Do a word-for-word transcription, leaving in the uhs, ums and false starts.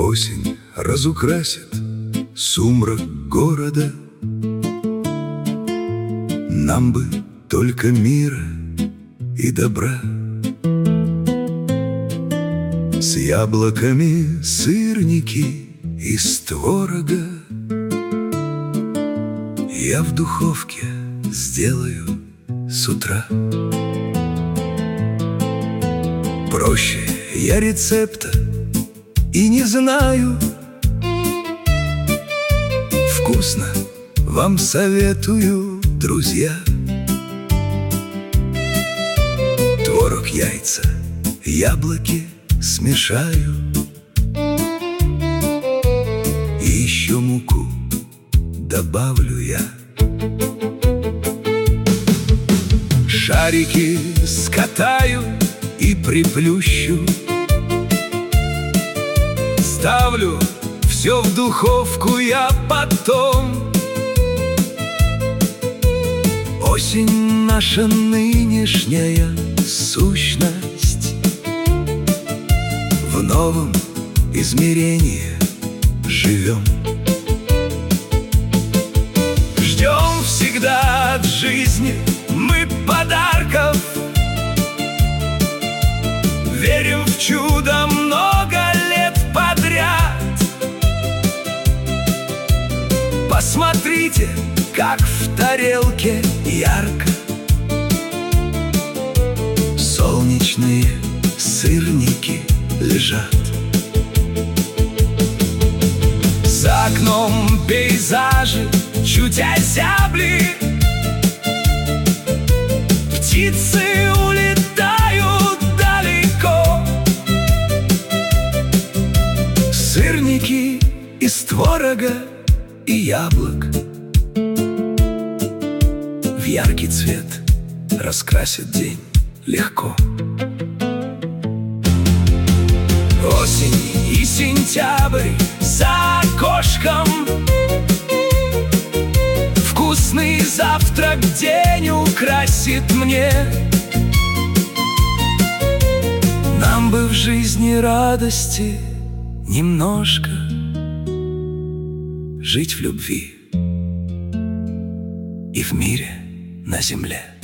Осень разукрасит сумрак города. Нам бы только мира и добра. С яблоками сырники из творога я в духовке сделаю с утра. Проще я рецепта и не знаю. Вкусно вам советую, друзья. Творог, яйца, яблоки смешаю. И еще муку добавлю я. Шарики скатаю и приплющу. Ставлю все в духовку я потом. Осень наша нынешняя сущность. В новом измерении живем. Ждем всегда от жизни мы подарков. Верим в чудо много лет подряд. Посмотрите, как в тарелке ярко солнечные сырники лежат. За окном пейзажи чуть озябли. Птицы улетают далеко. Сырники из творога и яблок в яркий цвет раскрасят день легко. Осень и сентябрь за окошком. Вкусный завтрак день украсит мне. Нам бы в жизни радости немножко, жить в любви и в мире на земле.